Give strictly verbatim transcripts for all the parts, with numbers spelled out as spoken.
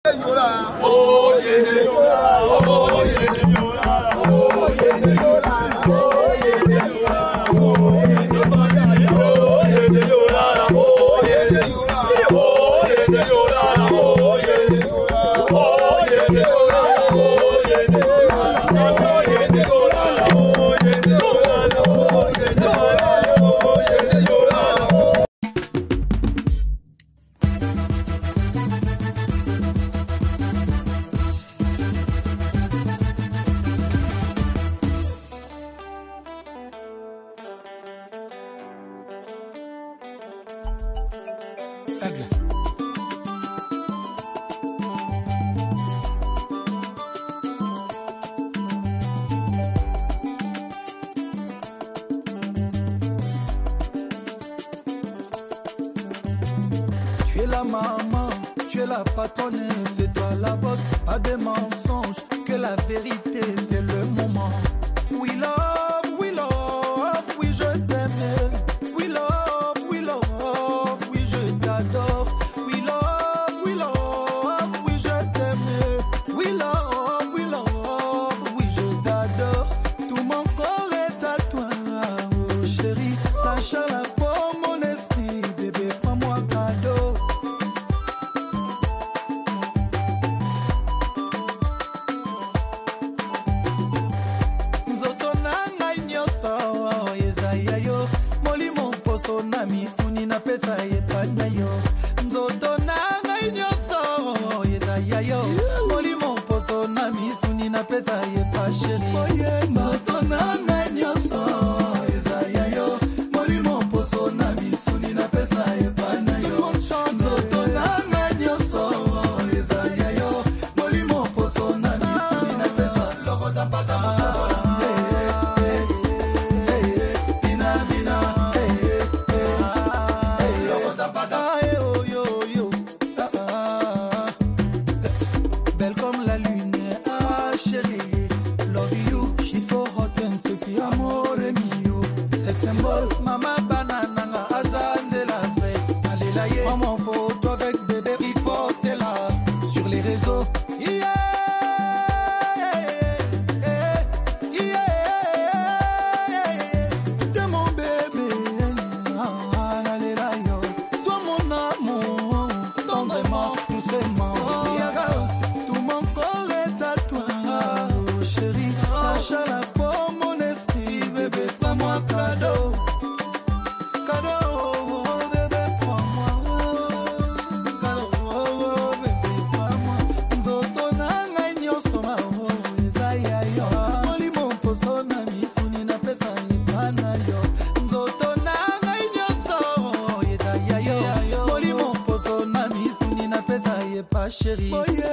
Tu es la maman, tu es la patronne, c'est toi la boss, pas de mensonges, que la vérité c'est le moment. We love, we love, oui je t'aime. We love, we love, oui je t'adore. We love, we love, oui je t'aime. We love, we love, oui je t'adore. Tout mon corps est à toi, oh chérie. Lâche la peau, mon esprit, bébé, prends-moi cadeau. Chérie,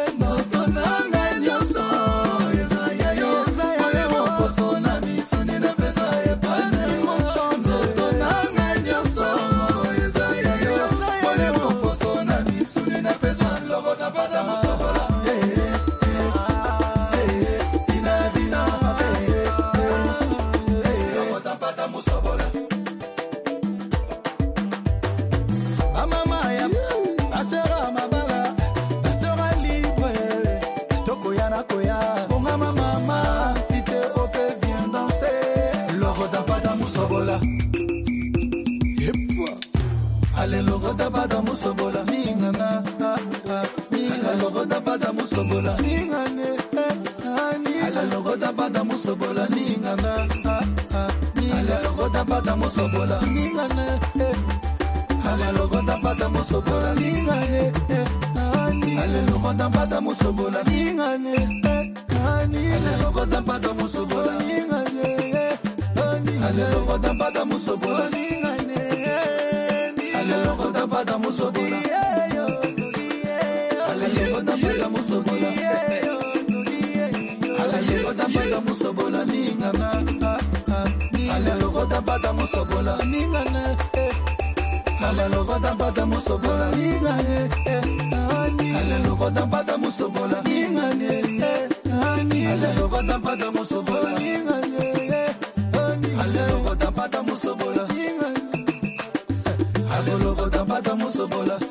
Ale logo da bada musobola ningana ah ah ninga logo da bada musobola ningane ani ale logo da bada musobola ningana ah ah ale logo da bada musobola ningane ale logo da bada musobola ningane ani ale logo da bada musobola ningane ani ale logo da bada musobola ningane ani ale logo da bada musobola ningane ale logo da bada musobola ale logo da bada musobola ale logo da bada musobola ningana ale logo da bada musobola ningana ale logo da bada musobola ningane ale logo da bada musobola ningane ale logo da bada musobola ningane ale logo da bada musobola ningane ale logo da bada musobola